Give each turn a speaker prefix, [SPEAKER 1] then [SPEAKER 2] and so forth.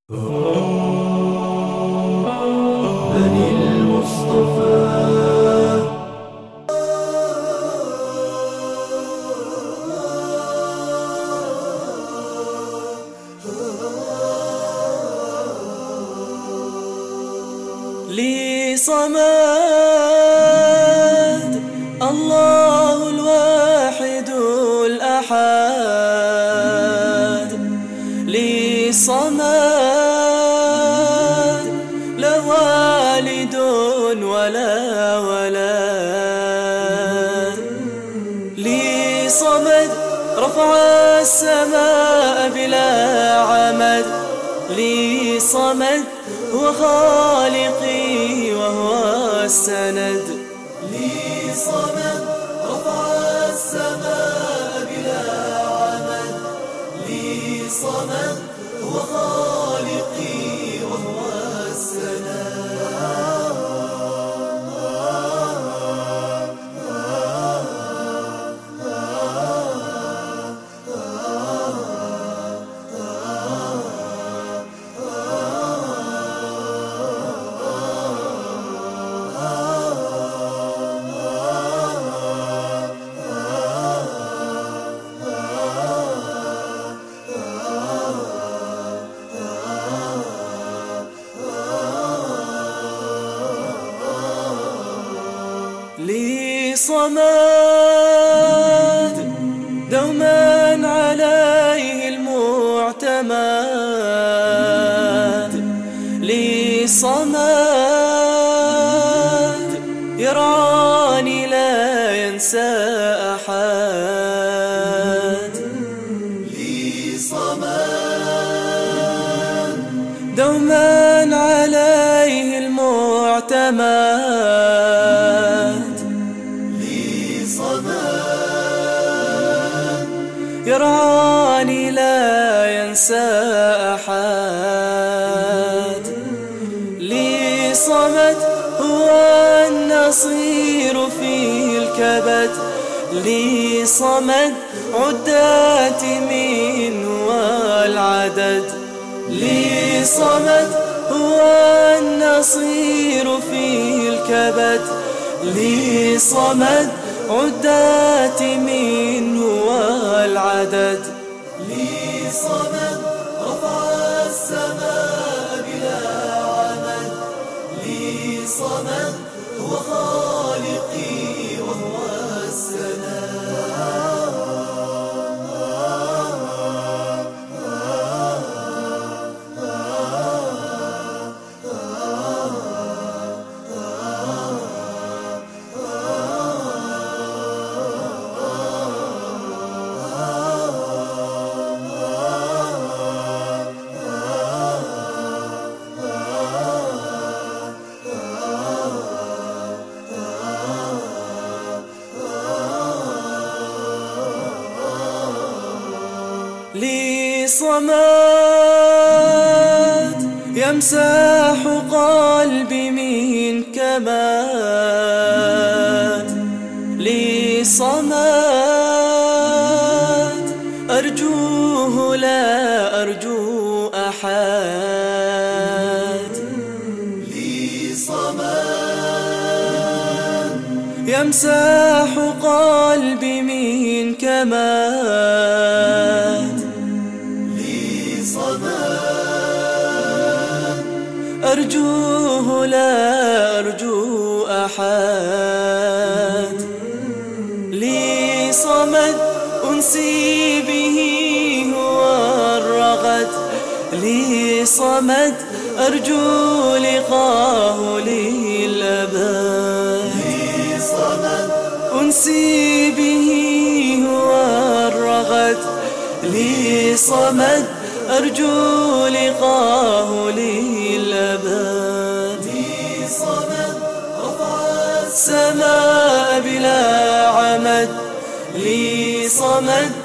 [SPEAKER 1] بني المصطفى.
[SPEAKER 2] لي صمد الله الواحد الأحد، لي صمد لا والد ولا ولد، لي صمد رفع السماء بلا عمد، لي صمد هو خالقي وهو السند،
[SPEAKER 1] لي صمد رفع السماء بلا عمد، لي صمد هو خالقي وهو السند.
[SPEAKER 2] لي صمد دوما عليه المعتمد، لي صمد يرعاني لا ينسى أحد،
[SPEAKER 1] لي صمد
[SPEAKER 2] دوما عليه المعتمد، يرعاني لا ينسى أحد، لي صمد هو النصير في الكبد، لي صمد عداتي منه والعدد، لي صمد هو النصير في الكبد، لي صمد عداتي منه والعدد،
[SPEAKER 1] لي صمد رفع السماء بلا عمد، لي صمد هو خالقي وهو السند.
[SPEAKER 2] لي صمد يمسح قلبي من كماد، لي صمد أرجوه لا أرجو أحد،
[SPEAKER 1] لي صمد
[SPEAKER 2] يمسح قلبي من كماد،
[SPEAKER 1] لي صمد
[SPEAKER 2] أرجوه لا أرجو أحد، لي صمد أنسي به هو الرغد، لي صمد أرجو لقاه للأبد،
[SPEAKER 1] لي صمد
[SPEAKER 2] أنسي به هو الرغد، لي صمد أرجو لقاه للأبد،
[SPEAKER 1] لي صمد رفع
[SPEAKER 2] السماء بلا عمد، لي صمد